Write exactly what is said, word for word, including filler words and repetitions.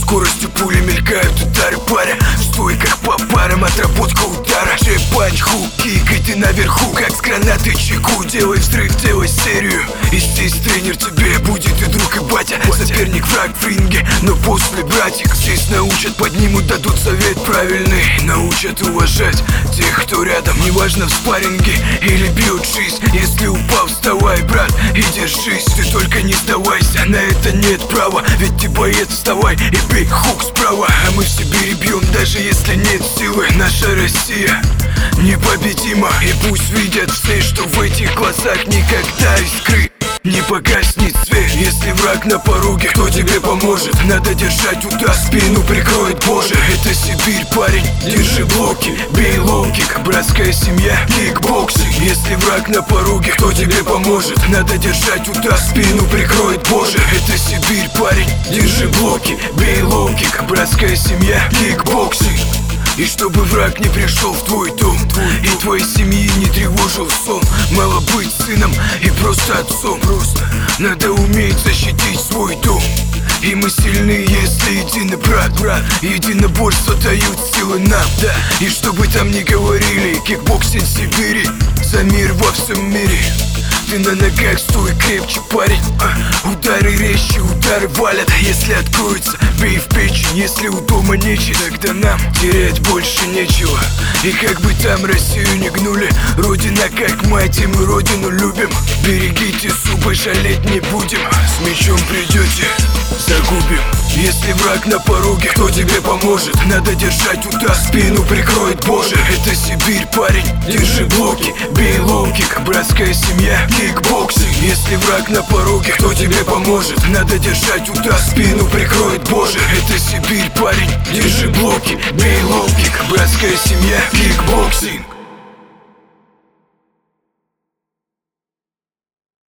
скоростью пули мелькают удары паря. В стойках по парам отработка удара. Джей-панч, хук, кик, и ты наверху, как с гранаты чеку. Делай взрыв, делай серию. И здесь тренер тебе будет и друг, и батя. Соперник, враг в ринге, но после братик. Здесь научат, поднимут, дадут совет правильный. Научат уважать тех, кто рядом. Неважно в спарринге или бьет жизнь. Если упал, вставай, брат, и держись. Ты только не сдавайся, на это нет права. Ведь ты боец, вставай и бей хук справа. А мы в Сибири бьем, даже если нет силы. Наша Россия непобедима. И пусть видят все, что в этих глазах никогда искры не погаснет свет. Если враг на пороге, кто тебе поможет? Надо держать удар, спину прикроет Боже. Это Сибирь, парень, держи блоки, бей лоу-кик, братская семья, кикбоксинг. Если враг на пороге, кто тебе поможет? Надо держать удар, спину прикроет Боже. Это Сибирь, парень, держи блоки, бей лоу-кик, братская семья, кикбоксинг. И чтобы враг не пришел в твой дом, и твоей семьи не тревожил сон. Мало быть сыном и просто отцом. Просто надо уметь защитить свой дом. И мы сильны, если единый брат, брат. Единоборство дают силы нам, да. И чтобы там не говорили, кикбоксинг Сибири за мир во всем мире. Ты на ногах, стой крепче, парень, а, удары резче, удары валят. Если откроется, бей в печень. Если у дома нечи, тогда нам терять больше нечего. И как бы там Россию не гнули, родина как мать, и мы родину любим. Берегите зубы, жалеть не будем. С мечом придете, загубим. Если враг на пороге, кто тебе поможет? Надо держать удар, спину прикроет Боже. Это Сибирь, парень, держи блоки, бей лоу-кик, братская семья, кикбоксинг. Если враг на пороге, кто тебе поможет? Надо держать удар, спину прикроет Боже. Это Сибирь, парень, держи блоки, бей лоу-кик, братская семья, кикбоксинг.